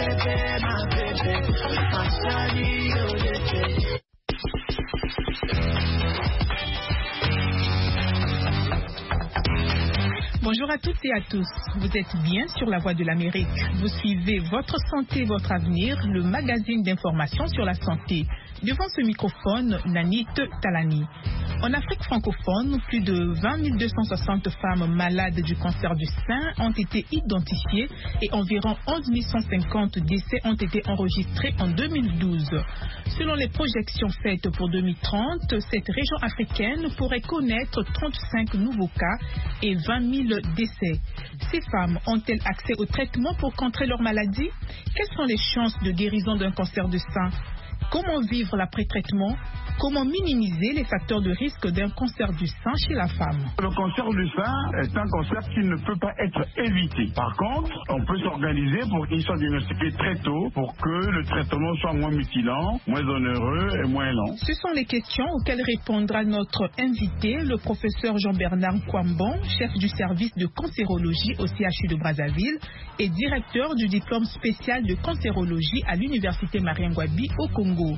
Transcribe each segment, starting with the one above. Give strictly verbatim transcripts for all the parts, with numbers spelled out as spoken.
Bonjour à toutes et à tous, vous êtes bien sur la Voix de l'Amérique. Vous suivez Votre Santé, Votre Avenir, le magazine d'information sur la santé. Devant ce microphone, Nanit Talani. En Afrique francophone, plus de vingt mille deux cent soixante femmes malades du cancer du sein ont été identifiées et environ onze mille cent cinquante décès ont été enregistrés en deux mille douze. Selon les projections faites pour deux mille trente, cette région africaine pourrait connaître trente-cinq nouveaux cas et vingt mille décès. Ces femmes ont-elles accès au traitement pour contrer leur maladie? Quelles sont les chances de guérison d'un cancer du sein? Comment vivre l'après-traitement? Comment minimiser les facteurs de risque d'un cancer du sein chez la femme? Le cancer du sein est un cancer qui ne peut pas être évité. Par contre, on peut s'organiser pour qu'il soit diagnostiqué très tôt pour que le traitement soit moins mutilant, moins onéreux et moins lent. Ce sont les questions auxquelles répondra notre invité, le professeur Jean-Bernard Nkwambon, chef du service de cancérologie au C H U de Brazzaville et directeur du diplôme spécial de cancérologie à l'université Marien-Ngouabi au Congo.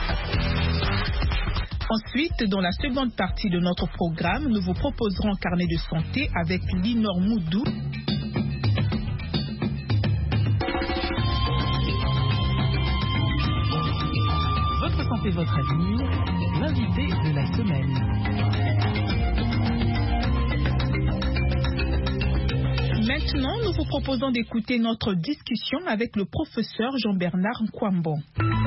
Ensuite, dans la seconde partie de notre programme, nous vous proposerons un carnet de santé avec Linor Moudou. Votre santé, votre avenir, l'invité de la semaine. Maintenant, nous vous proposons d'écouter notre discussion avec le professeur Jean-Bernard Nkwambon.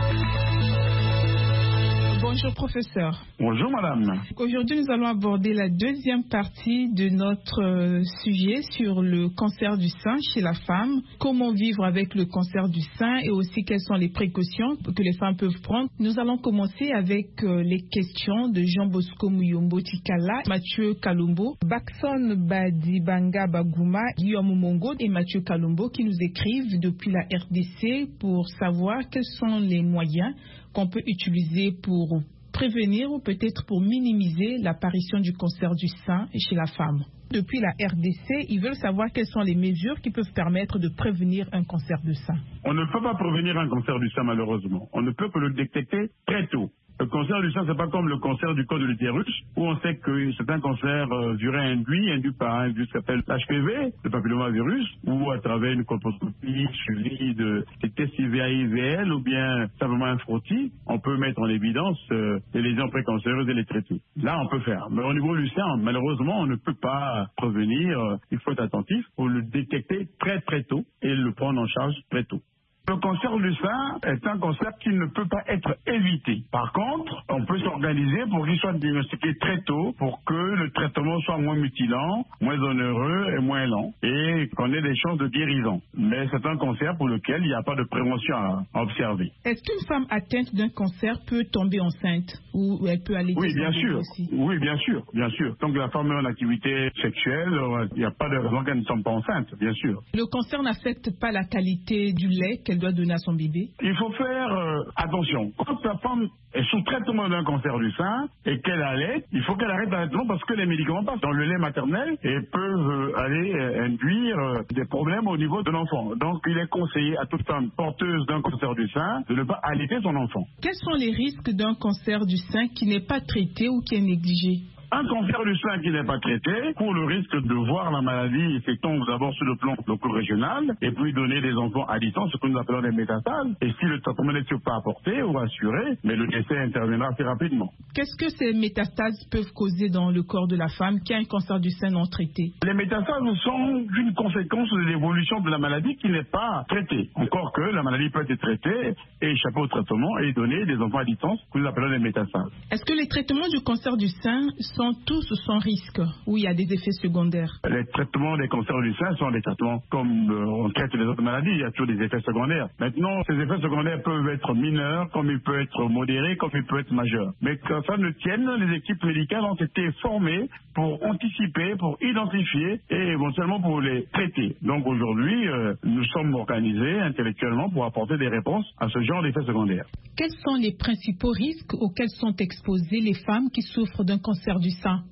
Bonjour professeur. Bonjour madame. Aujourd'hui nous allons aborder la deuxième partie de notre euh, sujet sur le cancer du sein chez la femme. Comment vivre avec le cancer du sein et aussi quelles sont les précautions que les femmes peuvent prendre. Nous allons commencer avec euh, les questions de Jean Bosco Muyombo Tikala, Mathieu Kalumbo, Bakson Badibanga Bagouma, Guillaume Mongo et Mathieu Kalumbo qui nous écrivent depuis la R D C pour savoir quels sont les moyens qu'on peut utiliser pour prévenir ou peut-être pour minimiser l'apparition du cancer du sein chez la femme. Depuis la R D C, ils veulent savoir quelles sont les mesures qui peuvent permettre de prévenir un cancer du sein. On ne peut pas prévenir un cancer du sein malheureusement. On ne peut que le détecter très tôt. Le cancer du sein, c'est pas comme le cancer du col de l'utérus, où on sait que c'est un cancer euh, duré induit, induit par un virus qui s'appelle l'H P V, le papillomavirus, ou à travers une colposcopie suivie de tests I V A I V L ou bien simplement un frottis, on peut mettre en évidence euh, les lésions précancéreuses et les traiter. Là, on peut faire. Mais au niveau du sein, malheureusement, on ne peut pas prévenir. Euh, il faut être attentif pour le détecter très très tôt et le prendre en charge très tôt. Le cancer du sein est un cancer qui ne peut pas être évité. Par contre, on peut s'organiser pour qu'il soit diagnostiqué très tôt pour que le traitement soit moins mutilant, moins onéreux et moins lent et qu'on ait des chances de guérison. Mais c'est un cancer pour lequel il n'y a pas de prévention à observer. Est-ce qu'une femme atteinte d'un cancer peut tomber enceinte ou elle peut aller Oui, bien sûr. Aussi? Oui, bien sûr, bien sûr. Tant que la femme est en activité sexuelle, il n'y a pas de raison qu'elle ne tombe pas enceinte, bien sûr. Le cancer n'affecte pas la qualité du lait qu'elle doit donner à son bébé? Il faut faire euh, attention. Quand la femme est sous traitement d'un cancer du sein et qu'elle allait, il faut qu'elle arrête l'allaitement parce que les médicaments passent dans le lait maternel et peuvent euh, aller euh, induire euh, des problèmes au niveau de l'enfant. Donc il est conseillé à toute femme porteuse d'un cancer du sein de ne pas allaiter son enfant. Quels sont les risques d'un cancer du sein qui n'est pas traité ou qui est négligé? Un cancer du sein qui n'est pas traité, pour le risque de voir la maladie s'étendre d'abord sur le plan local-régional et puis donner des enfants à distance, ce que nous appelons des métastases. Et si le traitement n'est pas apporté ou assuré, mais le décès interviendra assez rapidement. Qu'est-ce que ces métastases peuvent causer dans le corps de la femme qui a un cancer du sein non traité? Les métastases sont une conséquence de l'évolution de la maladie qui n'est pas traitée. Encore que la maladie peut être traitée et échapper au traitement et donner des enfants à distance, que nous appelons des métastases. Est-ce que les traitements du cancer du sein sont tous sans risque ou il y a des effets secondaires? Les traitements des cancers du sein sont des traitements comme euh, on traite les autres maladies, il y a toujours des effets secondaires. Maintenant, ces effets secondaires peuvent être mineurs, comme ils peuvent être modérés, comme ils peuvent être majeurs. Mais que ça ne tienne, les équipes médicales ont été formées pour anticiper, pour identifier et éventuellement pour les traiter. Donc aujourd'hui, euh, nous sommes organisés intellectuellement pour apporter des réponses à ce genre d'effets secondaires. Quels sont les principaux risques auxquels sont exposées les femmes qui souffrent d'un cancer du sein?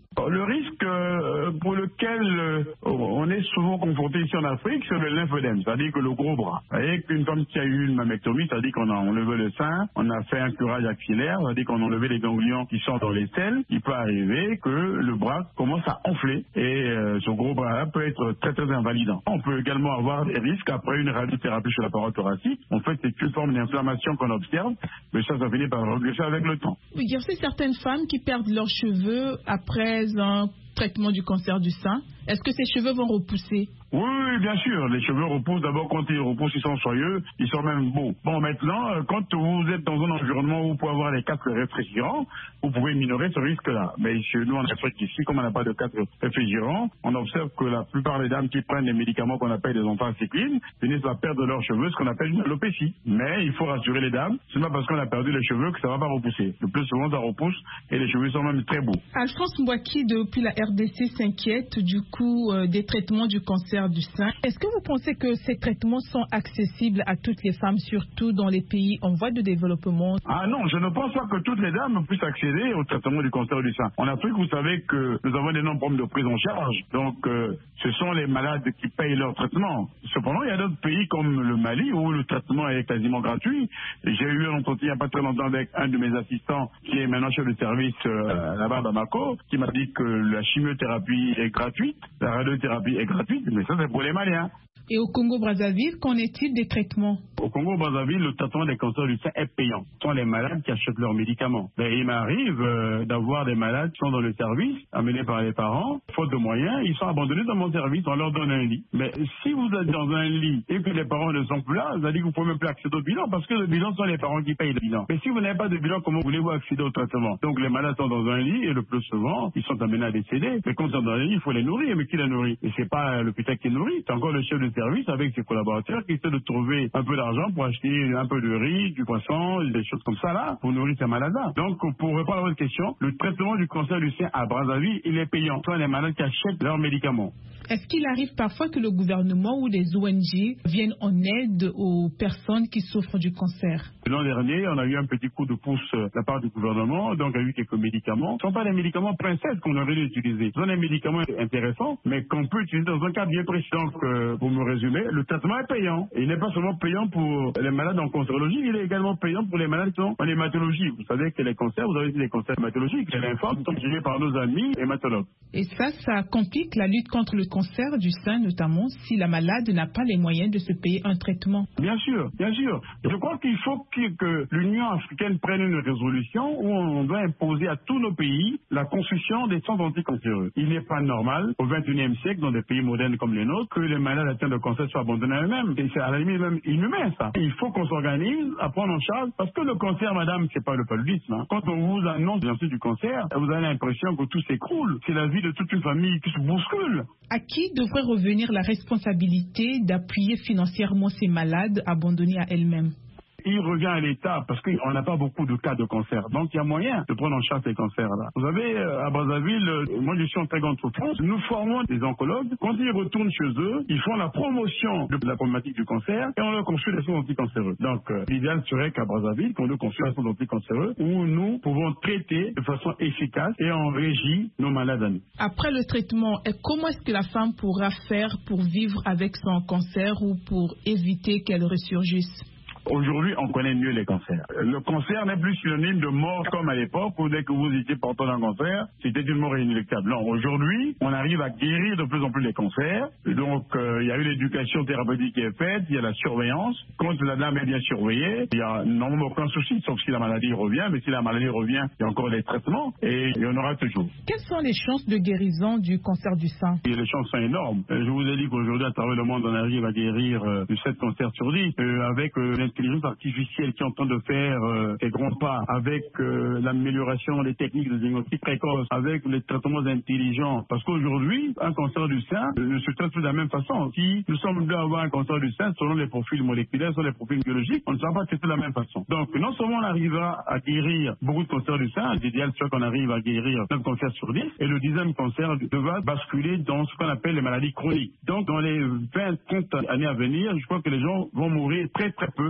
Le risque euh, pour lequel euh, on est souvent confronté ici en Afrique, c'est le lymphodème, c'est-à-dire que le gros bras. Vous voyez qu'une femme qui a eu une mammectomie, c'est-à-dire qu'on a enlevé le sein, on a fait un curage axillaire, c'est-à-dire qu'on a enlevé les ganglions qui sont dans les selles, il peut arriver que le bras commence à enfler et euh, ce gros bras-là peut être très très invalidant. On peut également avoir des risques après une radiothérapie sur la paroi thoracique. En fait, c'est une forme d'inflammation qu'on observe, mais ça, ça finit par regresser avec le temps. Il y a aussi certaines femmes qui perdent leurs cheveux après un traitement du cancer du sein. Est-ce que ces cheveux vont repousser? Oui, oui, bien sûr. Les cheveux repoussent. D'abord, quand ils repoussent, ils sont soyeux, ils sont même beaux. Bon, maintenant, quand vous êtes dans un environnement où vous pouvez avoir des casques réfrigérants, vous pouvez minorer ce risque-là. Mais chez nous, en Afrique, ici, comme on n'a pas de casques réfrigérants, on observe que la plupart des dames qui prennent des médicaments qu'on appelle des anthracyclines finissent par perdre leurs cheveux, ce qu'on appelle une alopécie. Mais il faut rassurer les dames, c'est pas parce qu'on a perdu les cheveux que ça va pas repousser. Le plus souvent, ça repousse et les cheveux sont même très beaux. Alphonse Mbouaki, depuis la R D C, s'inquiète du coût euh, des traitements du cancer du sein. Est-ce que vous pensez que ces traitements sont accessibles à toutes les femmes, surtout dans les pays en voie de développement? Ah non, je ne pense pas que toutes les dames puissent accéder au traitement du cancer du sein. En Afrique, vous savez que nous avons des nombreux problèmes de prise en charge. Donc, euh, ce sont les malades qui payent leur traitement. Cependant, il y a d'autres pays comme le Mali où le traitement est quasiment gratuit. J'ai eu un entretien il n'y a pas très longtemps avec un de mes assistants qui est maintenant chef de service euh, là-bas à Bamako, qui m'a dit que la chimiothérapie est gratuite, la radiothérapie est gratuite, mais ça c'est pour les Maliens. Et au Congo-Brazzaville, qu'en est-il des traitements? Au Congo-Brazzaville, le traitement des cancers du sein est payant. Ce sont les malades qui achètent leurs médicaments. Et il m'arrive euh, d'avoir des malades qui sont dans le service, amenés par les parents, faute de moyens, ils sont abandonnés dans mon service, on leur donne un lit. Mais si vous êtes dans un lit et que les parents ne sont plus là, ça veut dire que vous ne pouvez même plus accéder au bilan, parce que le bilan, ce sont les parents qui payent le bilan. Mais si vous n'avez pas de bilan, comment voulez-vous accéder au traitement? Donc les malades sont dans un lit et le plus souvent, ils sont amenés à décéder. Mais quand ils sont dans un lit, il faut les nourrir. Mais qui les nourrit? Et c'est pas l'hôpital qui les nourrit, c'est encore le chef de service avec ses collaborateurs qui essaient de trouver un peu d'argent pour acheter un peu de riz, du poisson, des choses comme ça là, pour nourrir ces malades-là. Donc, pour répondre à votre question, le traitement du cancer du sein à Brazzaville, il est payant. Ce sont les malades qui achètent leurs médicaments. Est-ce qu'il arrive parfois que le gouvernement ou des O N G viennent en aide aux personnes qui souffrent du cancer? L'an dernier, on a eu un petit coup de pouce de la part du gouvernement, donc il y a eu quelques médicaments. Ce ne sont pas des médicaments princesses qu'on aurait dû utiliser. Ce sont des médicaments intéressants, mais qu'on peut utiliser dans un cas bien précis. Donc, euh, pour me résumer, le traitement est payant. Et il n'est pas seulement payant pour les malades en cancérologie, il est également payant pour les malades qui sont en hématologie. Vous savez que les cancers, vous avez dit les cancers hématologiques, les lymphomes sont gérés par nos amis hématologues. Et ça, ça complique la lutte contre le cancer du sein, notamment si la malade n'a pas les moyens de se payer un traitement. Bien sûr, bien sûr. Je crois qu'il faut que, que l'Union africaine prenne une résolution où on doit imposer à tous nos pays la construction des centres anticancéreux. Il n'est pas normal, au vingt et unième siècle, dans des pays modernes comme les nôtres, que les malades atteints de cancer soient abandonnés à eux-mêmes. Et c'est à la limite même inhumain, ça. Il faut qu'on s'organise à prendre en charge, parce que le cancer, madame, c'est pas le paludisme. Hein. Quand on vous annonce bien sûr du cancer, vous avez l'impression que tout s'écroule. C'est la vie de toute une famille qui se bouscule. À qui devrait revenir la responsabilité d'appuyer financièrement ces malades abandonnés à elles-mêmes? Il revient à l'État parce qu'on n'a pas beaucoup de cas de cancer. Donc il y a moyen de prendre en charge ces cancers-là. Vous savez, à Brazzaville, moi je suis en très grande souffrance. Nous formons des oncologues. Quand ils retournent chez eux, ils font la promotion de la problématique du cancer et on leur construit des centres anticancéreux. Donc euh, l'idéal serait qu'à Brazzaville, qu'on nous construise un centre anticancéreux où nous pouvons traiter de façon efficace et en régie nos malades à nous. Après le traitement, comment est-ce que la femme pourra faire pour vivre avec son cancer ou pour éviter qu'elle ressurgisse? Aujourd'hui, on connaît mieux les cancers. Le cancer n'est plus synonyme de mort comme à l'époque où dès que vous étiez porteur d'un cancer, c'était une mort inéluctable. Non, aujourd'hui, on arrive à guérir de plus en plus les cancers. Et donc, euh, il y a eu l'éducation thérapeutique qui est faite, il y a la surveillance. Quand la dame est bien surveillée, il n'y a normalement aucun souci, sauf si la maladie revient. Mais si la maladie revient, il y a encore des traitements et il y en aura toujours. Quelles sont les chances de guérison du cancer du sein? Et les chances sont énormes. Je vous ai dit qu'aujourd'hui, à travers le monde, on arrive à guérir euh, de sept cancers sur dix euh, avec euh, l'intelligence artificielle qui est en train de faire euh, des grands pas, avec euh, l'amélioration des techniques de diagnostic précoce, avec les traitements intelligents. Parce qu'aujourd'hui, un cancer du sein euh, ne se traite plus de la même façon. Si nous sommes deux à avoir un cancer du sein, selon les profils moléculaires, selon les profils biologiques, on ne sera pas traité de la même façon. Donc, non seulement on arrivera à guérir beaucoup de cancers du sein, l'idéal serait qu'on arrive à guérir neuf cancers sur dix, et le dixième cancer devra basculer dans ce qu'on appelle les maladies chroniques. Donc, dans les vingt trente années à venir, je crois que les gens vont mourir très très peu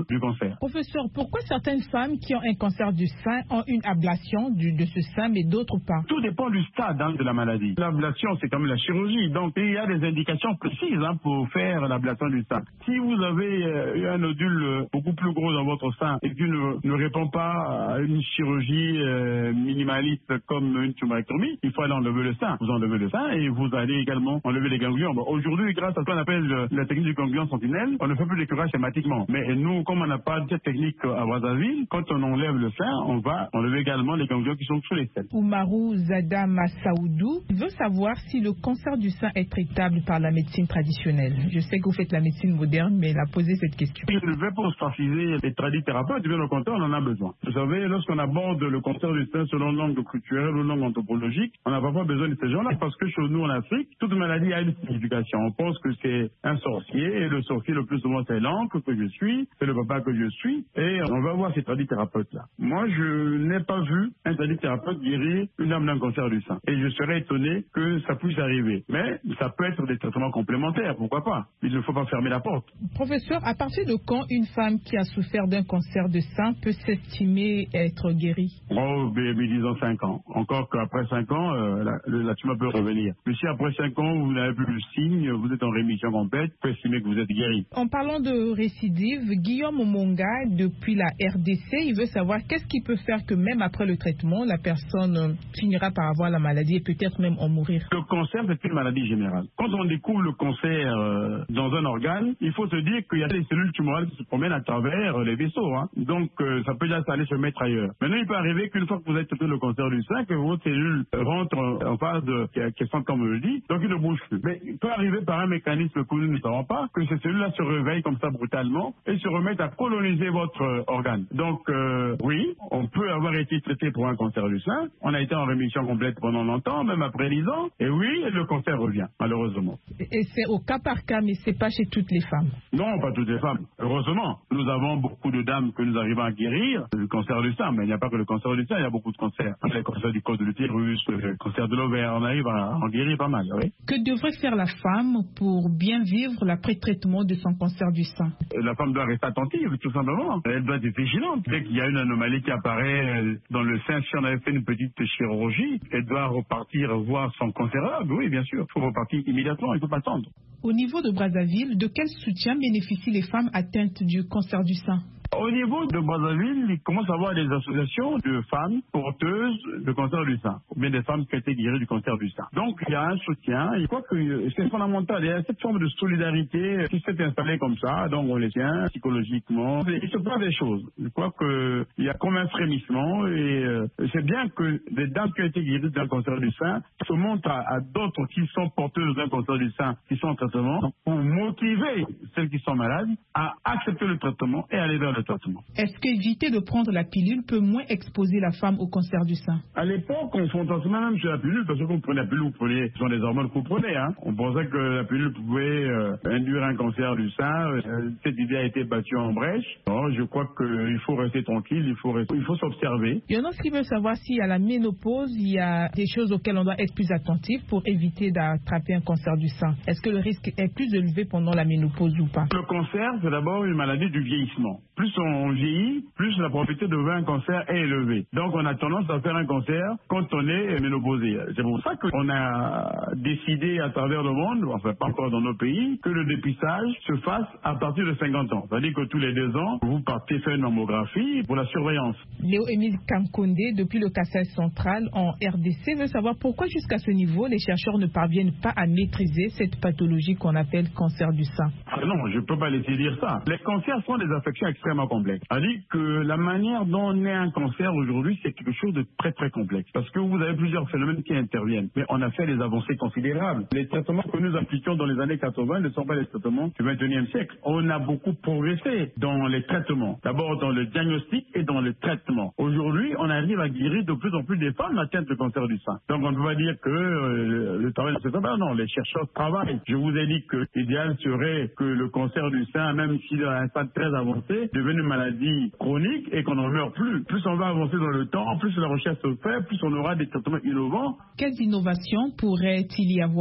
du cancer. Professeur, pourquoi certaines femmes qui ont un cancer du sein ont une ablation du, de ce sein, mais d'autres pas? Tout dépend du stade hein, de la maladie. L'ablation, c'est comme la chirurgie. Donc, il y a des indications précises hein, pour faire l'ablation du sein. Si vous avez euh, eu un nodule euh, beaucoup plus gros dans votre sein et qui ne, ne répond pas à une chirurgie euh, minimaliste comme une tumorectomie, il faut aller enlever le sein. Vous enlevez le sein et vous allez également enlever les ganglions. Bon, aujourd'hui, grâce à ce qu'on appelle euh, la technique du ganglion sentinelle, on ne fait plus les curages schématiquement. Mais nous, comme on n'a pas cette technique à Brazzaville, quand on enlève le sein, on va enlever également les ganglions qui sont sous les selles. Oumarou Zada Massaoudou veut savoir si le cancer du sein est traitable par la médecine traditionnelle. Je sais que vous faites la médecine moderne, mais il a posé cette question. Je ne vais pas ostraciser les tradithérapeutes, bien au contraire, on en a besoin. Vous savez, lorsqu'on aborde le cancer du sein selon l'angle culturel ou l'angle anthropologique, on n'a pas besoin de ces gens-là parce que chez nous en Afrique, toute maladie a une signification. On pense que c'est un sorcier et le sorcier le plus souvent c'est l'oncle que je suis, c'est le papa que je suis et on va voir ces tradithérapeutes-là. Moi, je n'ai pas vu un tradithérapeute guérir une âme d'un cancer du sein et je serais étonné que ça puisse arriver. Mais ça peut être des traitements complémentaires, pourquoi pas. Il ne faut pas fermer la porte. Professeur, à partir de quand une femme qui a souffert d'un cancer de sein peut s'estimer être guérie? Oh, mais, mais disons cinq ans. Encore qu'après cinq ans, euh, la, la tumeur peut revenir. Mais si après cinq ans, vous n'avez plus le signe, vous êtes en rémission complète, vous pouvez estimer que vous êtes guéri. En parlant de récidive, Guillaume Omonga, depuis la R D C, il veut savoir qu'est-ce qui peut faire que même après le traitement, la personne finira par avoir la maladie et peut-être même en mourir. Le cancer, c'est une maladie générale. Quand on découvre le cancer euh, dans un organe, il faut se dire qu'il y a des cellules tumorales qui se promènent à travers euh, les vaisseaux. Hein. Donc, euh, ça peut déjà aller se mettre ailleurs. Maintenant, il peut arriver qu'une fois que vous avez traité le cancer du sein, que vos cellules rentrent en phase de quiescence, comme on le dit, donc il ne bouge plus. Mais il peut arriver par un mécanisme que nous ne savons pas, que ces cellules-là se réveillent comme ça brutalement et se remettent à coloniser votre euh, organe. Donc, euh, oui, on peut avoir été traité pour un cancer du sein. On a été en rémission complète pendant longtemps, même après dix ans. Et oui, le cancer revient, malheureusement. Et c'est au cas par cas, mais c'est pas chez toutes les femmes. Non, pas toutes les femmes. Heureusement, nous avons beaucoup de dames que nous arrivons à guérir du cancer du sein, mais il n'y a pas que le cancer du sein, il y a beaucoup de cancers. Le cancer du col de l'utérus, le cancer de l'ovaire, on arrive à en guérir pas mal, oui. Que devrait faire la femme pour bien vivre l'après-traitement de son cancer du sein? La femme doit rester attentive, tout simplement. Elle doit être vigilante. Dès qu'il y a une anomalie qui apparaît dans le sein, si on avait fait une petite chirurgie, elle doit repartir voir son cancérologue. Oui, bien sûr. Il faut repartir immédiatement, il ne faut pas attendre. Au niveau de Brazzaville, de quel soutien bénéficient les femmes atteintes du cancer du sein? Au niveau de Brazzaville, il commence à avoir des associations de femmes porteuses de cancer du sein, ou bien des femmes qui ont été guéries du cancer du sein. Donc, il y a un soutien. Je crois que c'est fondamental. Il y a cette forme de solidarité qui s'est installée comme ça. Donc, on les tient psychologiquement. Il se passe des choses. Je crois qu'il y a comme un frémissement et euh, c'est bien que des dames qui ont été guéries d'un cancer du sein se montrent à, à d'autres qui sont porteuses d'un cancer du sein, qui sont en traitement, pour motiver celles qui sont malades à accepter le traitement et aller vers le traitement. Est-ce qu'éviter de prendre la pilule peut moins exposer la femme au cancer du sein? À l'époque, on fantasmait même sur la pilule parce que quand vous prenez la pilule, vous prenez, ce sont des hormones que vous prenez. Hein. On pensait que la pilule pouvait euh, induire un cancer du sein. Euh, cette idée a été battue en brèche. Alors, je crois qu'il faut rester tranquille, il faut, rester, il faut s'observer. Il y en a qui veulent savoir s'il y a la ménopause, il y a des choses auxquelles on doit être plus attentif pour éviter d'attraper un cancer du sein. Est-ce que le risque est plus élevé pendant la ménopause ou pas? Le cancer, c'est d'abord une maladie du vieillissement. Plus on vieillit, plus la probabilité de voir un cancer est élevée. Donc on a tendance à faire un cancer quand on est ménopausé. C'est pour ça qu'on a décidé à travers le monde, enfin pas encore dans nos pays, que le dépistage se fasse à partir de cinquante ans. C'est-à-dire que tous les deux ans, vous partez faire une mammographie pour la surveillance. Léo-Émile Kankonde, depuis le Kassai central en R D C, veut savoir pourquoi jusqu'à ce niveau, les chercheurs ne parviennent pas à maîtriser cette pathologie qu'on appelle cancer du sein. Ah non, je ne peux pas laisser dire ça. Les cancers sont des affections extrêmement complexes. C'est-à-dire que la manière dont on est un cancer aujourd'hui, c'est quelque chose de très très complexe. Parce que vous avez plusieurs phénomènes qui interviennent. Mais on a fait des avancées considérables. Les traitements que nous appliquions dans les années quatre-vingt ne sont pas les traitements du vingt et unième siècle. On a beaucoup progressé dans les traitements. D'abord dans le diagnostic et dans le traitement. Aujourd'hui, on arrive à guérir de plus en plus des femmes atteintes de cancer du sein. Donc on ne peut pas dire que euh, le travail ne se fait pas. Non, les chercheurs travaillent. Je vous ai dit que l'idéal serait que le cancer du sein, même s'il est à un stade très avancé, devienne une maladie chronique et qu'on n'en meurt plus. Plus on va avancer dans le temps, plus la recherche se fait, plus on aura des traitements innovants. Quelles innovations pourrait-il y avoir?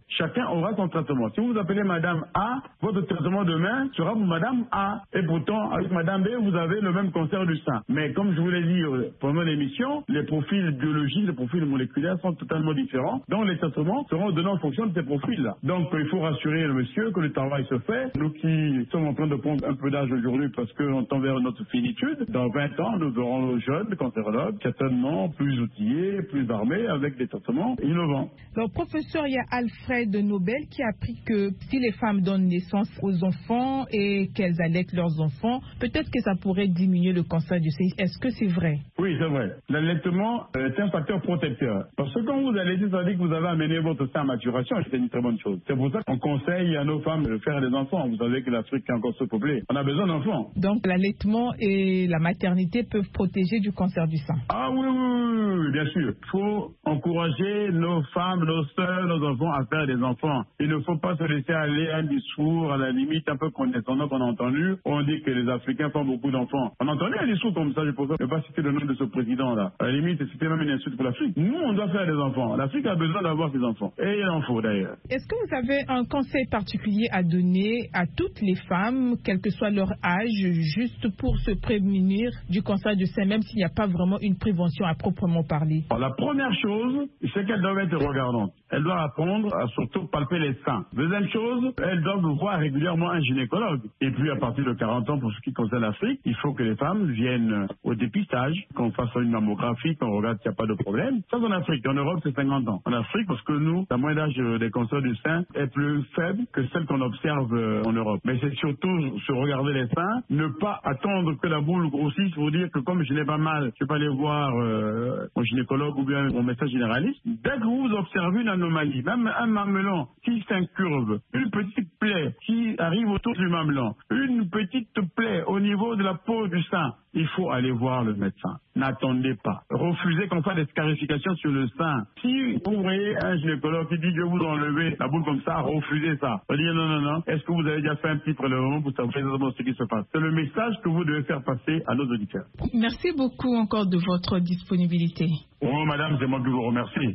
chacun aura son traitement. Si vous appelez Madame A, votre traitement demain sera pour Madame A. Et pourtant, avec Madame B, vous avez le même cancer du sein. Mais comme je vous l'ai dit pendant l'émission, les profils biologiques, les profils moléculaires sont totalement différents. Donc les traitements seront donnés en fonction de ces profils-là. Donc il faut rassurer le monsieur que le travail se fait. Nous qui sommes en train de prendre un peu d'âge aujourd'hui parce qu'on tend vers notre finitude, dans vingt ans, nous aurons nos jeunes cancérologues, certainement plus outillés, plus armés, avec des traitements innovants. Alors, professeur, il y a Alfred Nobel qui a appris que si les femmes donnent naissance aux enfants et qu'elles allaitent leurs enfants, peut-être que ça pourrait diminuer le cancer du sein. Est-ce que c'est vrai? Oui, c'est vrai. L'allaitement est un facteur protecteur. Parce que quand vous allaitez, ça veut dire que vous avez amené votre sein à maturation, c'est une très bonne chose. C'est pour ça qu'on conseille à nos femmes de faire des enfants. Vous savez que l'Afrique est encore sous-peuplée. On a besoin d'enfants. Donc l'allaitement et la maternité peuvent protéger du cancer du sein. Ah oui, oui, oui, oui, bien sûr. Il faut encourager nos femmes, nos sœurs, nos enfants à faire des enfants. Il ne faut pas se laisser aller à un discours, à la limite, un peu condescendant qu'on a entendu. On dit que les Africains font beaucoup d'enfants. On a entendu un discours comme ça, je ne peux pas citer le nom de ce président-là. À la limite, c'était même une insulte pour l'Afrique. Nous, on doit faire des enfants. L'Afrique a besoin d'avoir ses enfants. Et il en faut d'ailleurs. Est-ce que vous avez un conseil particulier à donner à toutes les femmes, quel que soit leur âge, juste pour se prémunir du cancer du sein, même s'il n'y a pas vraiment une prévention à proprement parler? Alors, la première chose, c'est qu'elles doivent être regardantes. Elles doivent apprendre à surtout palper les seins. Deuxième chose, elles doivent voir régulièrement un gynécologue. Et puis, à partir de quarante ans, pour ce qui concerne l'Afrique, il faut que les femmes viennent au dépistage, qu'on fasse une mammographie, qu'on regarde s'il n'y a pas de problème. Ça, c'est en Afrique. En Europe, c'est cinquante ans. En Afrique, parce que nous, la moyenne d'âge des cancers du sein est plus faible que celle qu'on observe en Europe. Mais c'est surtout se regarder les seins, ne pas attendre que la boule grossisse pour dire que comme je n'ai pas mal, je vais pas aller voir euh, mon gynécologue ou bien mon médecin généraliste. Dès que vous observez une anomalie, même un mamelon qui s'incurve, une petite plaie qui arrive autour du mamelon, une petite plaie au niveau de la peau du sein, il faut aller voir le médecin. N'attendez pas. Refusez qu'on fasse des scarifications sur le sein. Si vous voyez un gynécologue qui dit que vous enlevez la boule comme ça, refusez ça. On dit non, non, non. Est-ce que vous avez déjà fait un petit prélèvement pour savoir exactement ce qui se passe? C'est le message que vous devez faire passer à nos auditeurs. Merci beaucoup encore de votre disponibilité. Oh, madame, c'est moi qui vous remercie.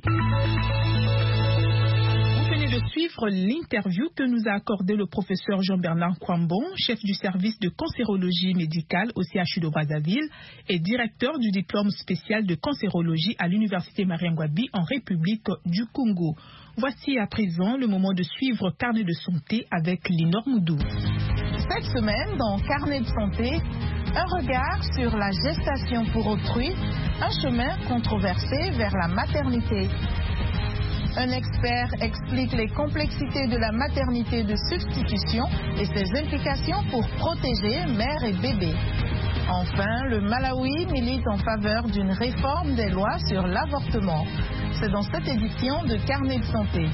De suivre l'interview que nous a accordé le professeur Jean-Bernard Kwambon, chef du service de cancérologie médicale au C H U de Brazzaville et directeur du diplôme spécial de cancérologie à l'université Mariangwabi en République du Congo. Voici à présent le moment de suivre Carnet de santé avec Linor Moudou. Cette semaine, dans Carnet de santé, un regard sur la gestation pour autrui, un chemin controversé vers la maternité. Un expert explique les complexités de la maternité de substitution et ses implications pour protéger mère et bébé. Enfin, le Malawi milite en faveur d'une réforme des lois sur l'avortement. C'est dans cette édition de Carnet de santé.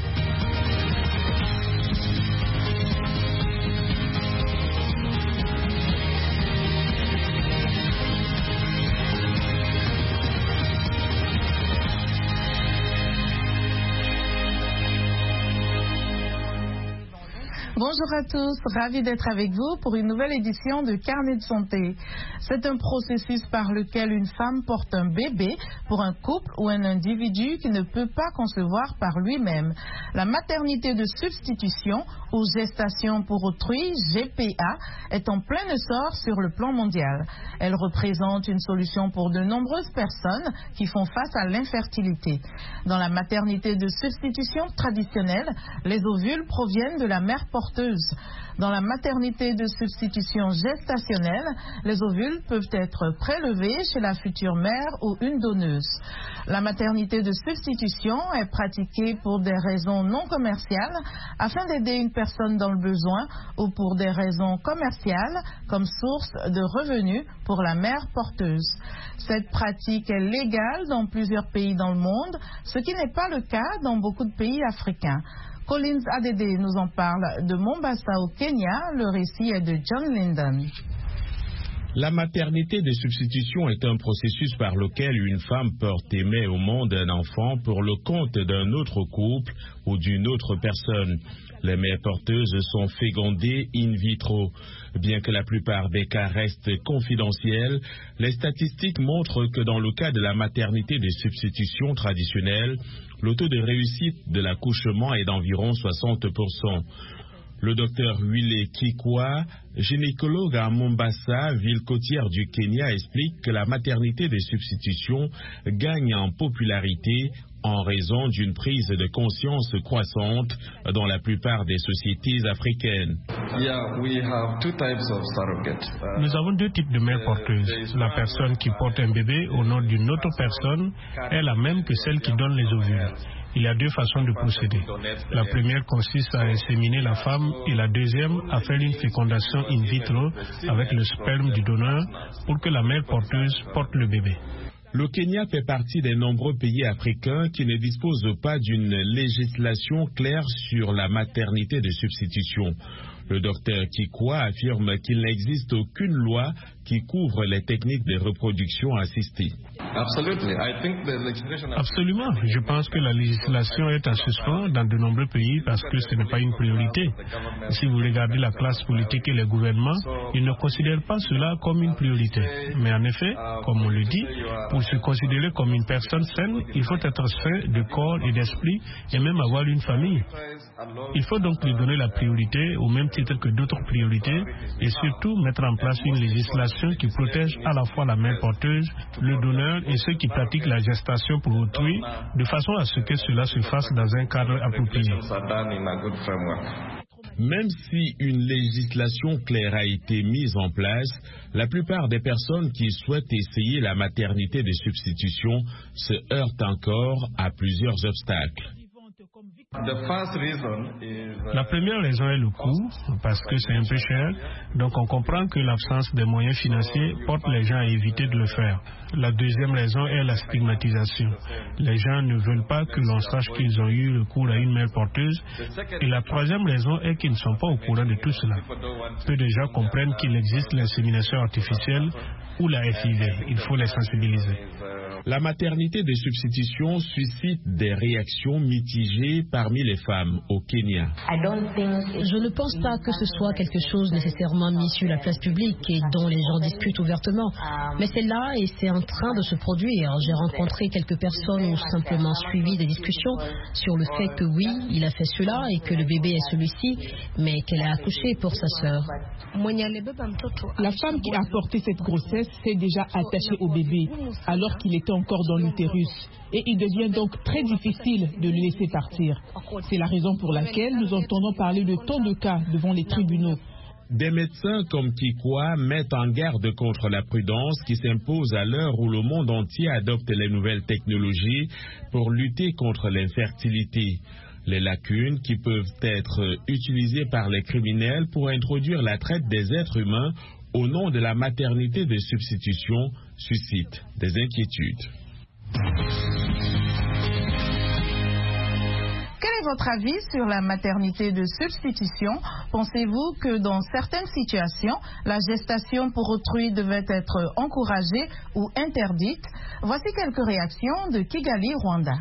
Bonjour à tous, ravi d'être avec vous pour une nouvelle édition de Carnet de santé. C'est un processus par lequel une femme porte un bébé pour un couple ou un individu qui ne peut pas concevoir par lui-même. La maternité de substitution ou gestation pour autrui, G P A, est en plein essor sur le plan mondial. Elle représente une solution pour de nombreuses personnes qui font face à l'infertilité. Dans la maternité de substitution traditionnelle, les ovules proviennent de la mère porteuse. Dans la maternité de substitution gestationnelle, les ovules peuvent être prélevés chez la future mère ou une donneuse. La maternité de substitution est pratiquée pour des raisons non commerciales afin d'aider une personne dans le besoin ou pour des raisons commerciales comme source de revenus pour la mère porteuse. Cette pratique est légale dans plusieurs pays dans le monde, ce qui n'est pas le cas dans beaucoup de pays africains. Collins Adede nous en parle de Mombasa au Kenya. Le récit est de John Linden. La maternité de substitution est un processus par lequel une femme porte et met au monde un enfant pour le compte d'un autre couple ou d'une autre personne. Les mères porteuses sont fécondées in vitro. Bien que la plupart des cas restent confidentiels, les statistiques montrent que dans le cas de la maternité de substitution traditionnelle, le taux de réussite de l'accouchement est d'environ soixante pour cent. Le docteur Wile Kikwa, gynécologue à Mombasa, ville côtière du Kenya, explique que la maternité de substitution gagne en popularité en raison d'une prise de conscience croissante dans la plupart des sociétés africaines. Nous avons deux types de mères porteuses. La personne qui porte un bébé au nom d'une autre personne est la même que celle qui donne les ovules. Il y a deux façons de procéder. La première consiste à inséminer la femme et la deuxième à faire une fécondation in vitro avec le sperme du donneur pour que la mère porteuse porte le bébé. Le Kenya fait partie des nombreux pays africains qui ne disposent pas d'une législation claire sur la maternité de substitution. Le docteur Kikwa affirme qu'il n'existe aucune loi qui couvre les techniques de reproduction assistée. Absolument. Je pense que la législation est en suspens dans de nombreux pays parce que ce n'est pas une priorité. Si vous regardez la classe politique et les gouvernements, ils ne considèrent pas cela comme une priorité. Mais en effet, comme on le dit, pour se considérer comme une personne saine, il faut être sain de corps et d'esprit et même avoir une famille. Il faut donc lui donner la priorité au même titre que d'autres priorités et surtout mettre en place une législation qui protège à la fois la mère porteuse, le donneur et ceux qui pratiquent la gestation pour autrui, de façon à ce que cela se fasse dans un cadre approprié. Même si une législation claire a été mise en place, la plupart des personnes qui souhaitent essayer la maternité de substitution se heurtent encore à plusieurs obstacles. La première raison est le coût, parce que c'est un peu cher, donc on comprend que l'absence de moyens financiers porte les gens à éviter de le faire. La deuxième raison est la stigmatisation. Les gens ne veulent pas que l'on sache qu'ils ont eu recours à une mère porteuse. Et la troisième raison est qu'ils ne sont pas au courant de tout cela. Peu de gens comprennent qu'il existe l'insémination artificielle ou la H I V. Il faut les sensibiliser. La maternité de substitution suscite des réactions mitigées parmi les femmes au Kenya. Je ne pense pas que ce soit quelque chose nécessairement mis sur la place publique et dont les gens discutent ouvertement. Mais c'est là et c'est en train de se produire. J'ai rencontré quelques personnes ou simplement suivi des discussions sur le fait que oui, il a fait cela et que le bébé est celui-ci, mais qu'elle a accouché pour sa sœur. La femme qui a porté cette grossesse s'est déjà attachée au bébé alors qu'il était encore dans l'utérus et il devient donc très difficile de le laisser partir. C'est la raison pour laquelle nous entendons parler de tant de cas devant les tribunaux. Des médecins comme Kikwa mettent en garde contre la prudence qui s'impose à l'heure où le monde entier adopte les nouvelles technologies pour lutter contre l'infertilité. Les lacunes qui peuvent être utilisées par les criminels pour introduire la traite des êtres humains au nom de la maternité de substitution suscitent des inquiétudes. Quel est votre avis sur la maternité de substitution? Pensez-vous que dans certaines situations, la gestation pour autrui devait être encouragée ou interdite? Voici quelques réactions de Kigali, Rwanda.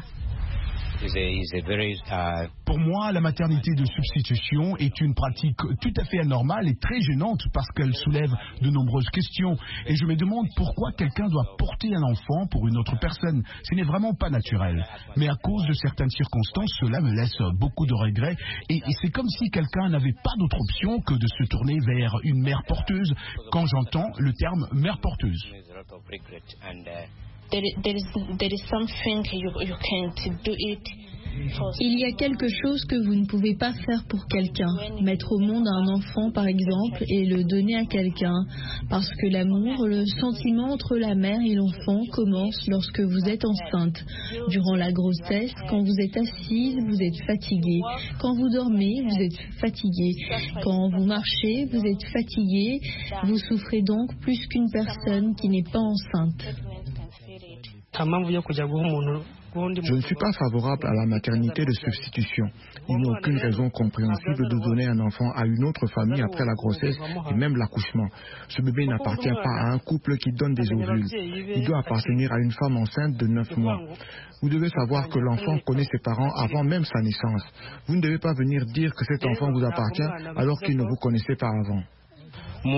Pour moi, la maternité de substitution est une pratique tout à fait anormale et très gênante parce qu'elle soulève de nombreuses questions. Et je me demande pourquoi quelqu'un doit porter un enfant pour une autre personne. Ce n'est vraiment pas naturel. Mais à cause de certaines circonstances, cela me laisse beaucoup de regrets. Et, et c'est comme si quelqu'un n'avait pas d'autre option que de se tourner vers une mère porteuse quand j'entends le terme mère porteuse. There, there is, there is something you, you can't do it. Il y a quelque chose que vous ne pouvez pas faire pour quelqu'un. Mettre au monde un enfant, par exemple, et le donner à quelqu'un. Parce que l'amour, le sentiment entre la mère et l'enfant commence lorsque vous êtes enceinte. Durant la grossesse, quand vous êtes assise, vous êtes fatiguée. Quand vous dormez, vous êtes fatiguée. Quand vous marchez, vous êtes fatiguée. Vous souffrez donc plus qu'une personne qui n'est pas enceinte. Je ne suis pas favorable à la maternité de substitution. Il n'y a aucune raison compréhensible de donner un enfant à une autre famille après la grossesse et même l'accouchement. Ce bébé n'appartient pas à un couple qui donne des ovules. Il doit appartenir à une femme enceinte de neuf mois. Vous devez savoir que l'enfant connaît ses parents avant même sa naissance. Vous ne devez pas venir dire que cet enfant vous appartient alors qu'il ne vous connaissait pas avant. Je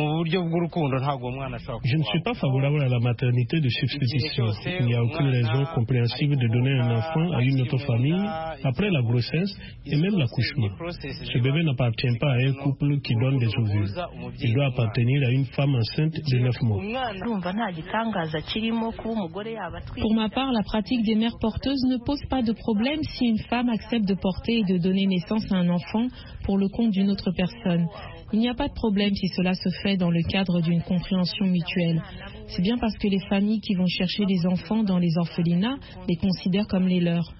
ne suis pas favorable à la maternité de substitution. Il n'y a aucune raison compréhensible de donner un enfant à une autre famille après la grossesse et même l'accouchement. Ce bébé n'appartient pas à un couple qui donne des ovules. Il doit appartenir à une femme enceinte de neuf mois. Pour ma part, la pratique des mères porteuses ne pose pas de problème si une femme accepte de porter et de donner naissance à un enfant pour le compte d'une autre personne. Il n'y a pas de problème si cela se fait dans le cadre d'une compréhension mutuelle. C'est bien parce que les familles qui vont chercher des enfants dans les orphelinats les considèrent comme les leurs.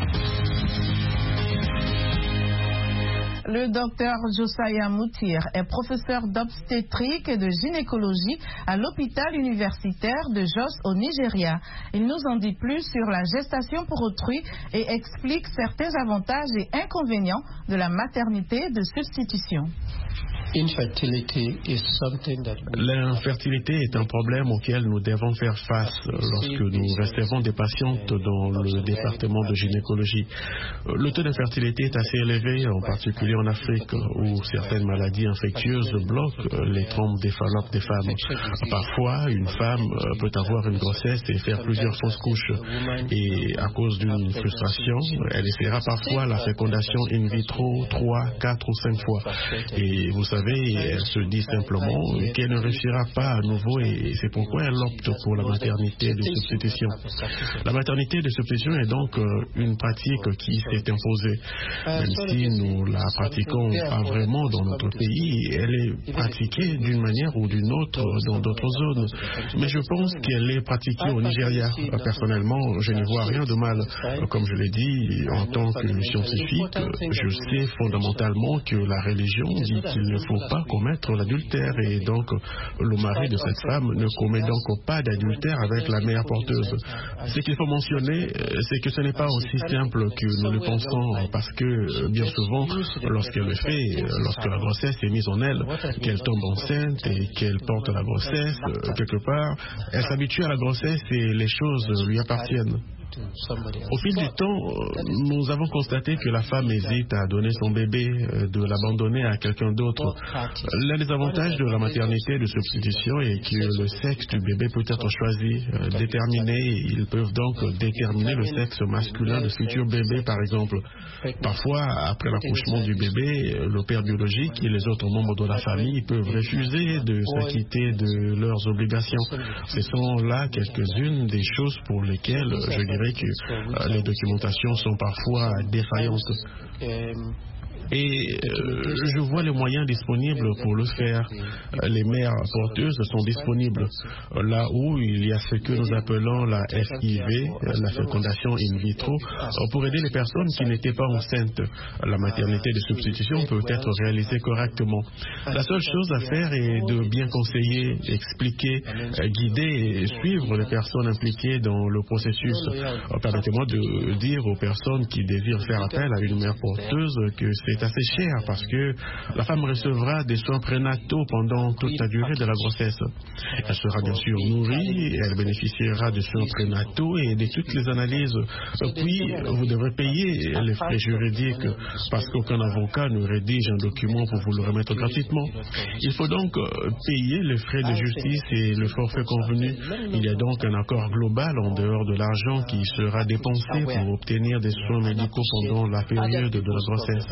Le docteur Josiah Moutir est professeur d'obstétrique et de gynécologie à l'hôpital universitaire de Jos au Nigeria. Il nous en dit plus sur la gestation pour autrui et explique certains avantages et inconvénients de la maternité de substitution. L'infertilité est un problème auquel nous devons faire face lorsque nous recevons des patientes dans le département de gynécologie. Le taux d'infertilité est assez élevé, en particulier en Afrique, où certaines maladies infectieuses bloquent les trompes des Fallope des femmes. Parfois, une femme peut avoir une grossesse et faire plusieurs fausses couches. Et à cause d'une frustration, elle essaiera parfois la fécondation in vitro trois, quatre ou cinq fois. Et vous savez, elle se dit simplement qu'elle ne réussira pas à nouveau et c'est pourquoi elle opte pour la maternité de substitution. La maternité de substitution est donc une pratique qui s'est imposée. Même si nous la pratiquons pas vraiment dans notre pays, elle est pratiquée d'une manière ou d'une autre dans d'autres zones. Mais je pense qu'elle est pratiquée au Nigeria. Personnellement, je n'y vois rien de mal. Comme je l'ai dit, en tant que scientifique, je sais fondamentalement que la religion dit qu'il ne faut pas commettre l'adultère et donc le mari de cette femme ne commet donc pas d'adultère avec la mère porteuse. Ce qu'il faut mentionner, c'est que ce n'est pas aussi simple que nous le pensons parce que bien souvent, lorsqu'elle le fait, lorsque la grossesse est mise en elle, qu'elle tombe enceinte et qu'elle porte la grossesse, quelque part, elle s'habitue à la grossesse et les choses lui appartiennent. Au fil du temps, nous avons constaté que la femme hésite à donner son bébé, de l'abandonner à quelqu'un d'autre. L'un des avantages de la maternité de substitution est que le sexe du bébé peut être choisi, déterminé. Ils peuvent donc déterminer le sexe masculin du futur bébé, par exemple. Parfois, après l'accouchement du bébé, le père biologique et les autres membres de la famille peuvent refuser de s'acquitter de leurs obligations. Ce sont là quelques-unes des choses pour lesquelles je dirais que euh, les documentations sont parfois défaillantes. Et euh, je vois les moyens disponibles pour le faire. Euh, les mères porteuses sont disponibles. Euh, là où il y a ce que nous appelons la F I V, euh, la fécondation in vitro, euh, pour aider les personnes qui n'étaient pas enceintes. La maternité de substitution peut être réalisée correctement. La seule chose à faire est de bien conseiller, expliquer, euh, guider et suivre les personnes impliquées dans le processus. Euh, permettez-moi de dire aux personnes qui désirent faire appel à une mère porteuse que c'est assez cher parce que la femme recevra des soins prénataux pendant toute la durée de la grossesse. Elle sera bien sûr nourrie, elle bénéficiera des soins prénataux et de toutes les analyses. Puis, vous devrez payer les frais juridiques parce qu'aucun avocat ne rédige un document pour vous le remettre gratuitement. Il faut donc payer les frais de justice et le forfait convenu. Il y a donc un accord global en dehors de l'argent qui sera dépensé pour obtenir des soins médicaux pendant la période de la grossesse.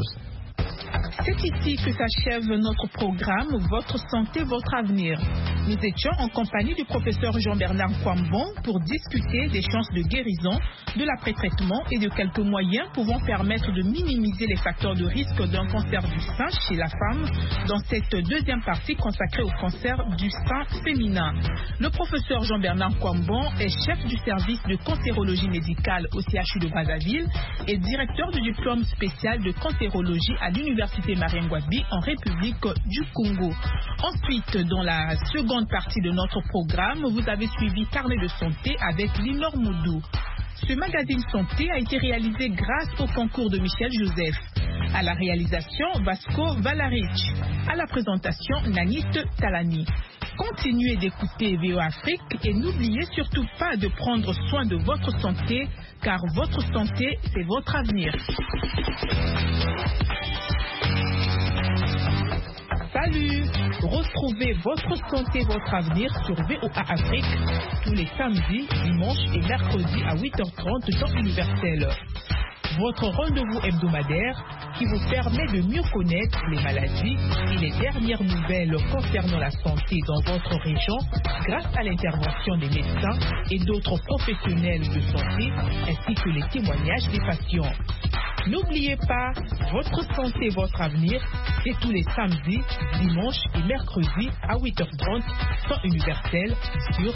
C'est ici que s'achève notre programme Votre santé, votre avenir. Nous étions en compagnie du professeur Jean-Bernard Kwambon pour discuter des chances de guérison, de l'après-traitement et de quelques moyens pouvant permettre de minimiser les facteurs de risque d'un cancer du sein chez la femme dans cette deuxième partie consacrée au cancer du sein féminin. Le professeur Jean-Bernard Kwambon est chef du service de cancérologie médicale au C H U de Brazzaville et directeur du diplôme spécial de cancérologie à l'université Marien-Ngouabi en République du Congo. Ensuite, dans la seconde partie de notre programme, vous avez suivi Carnet de santé avec Linor Moudou. Ce magazine santé a été réalisé grâce au concours de Michel Joseph. À la réalisation, Vasco Valaric. À la présentation, Nanit Talani. Continuez d'écouter V O Afrique et n'oubliez surtout pas de prendre soin de votre santé, car votre santé, c'est votre avenir. Salut! Retrouvez votre santé, votre avenir sur V O A Afrique tous les samedis, dimanches et mercredis à huit heures trente temps universel. Votre rendez-vous hebdomadaire qui vous permet de mieux connaître les maladies et les dernières nouvelles concernant la santé dans votre région grâce à l'intervention des médecins et d'autres professionnels de santé ainsi que les témoignages des patients. N'oubliez pas, votre santé, votre avenir, c'est tous les samedis, dimanches et mercredis à huit heures trente temps universel sur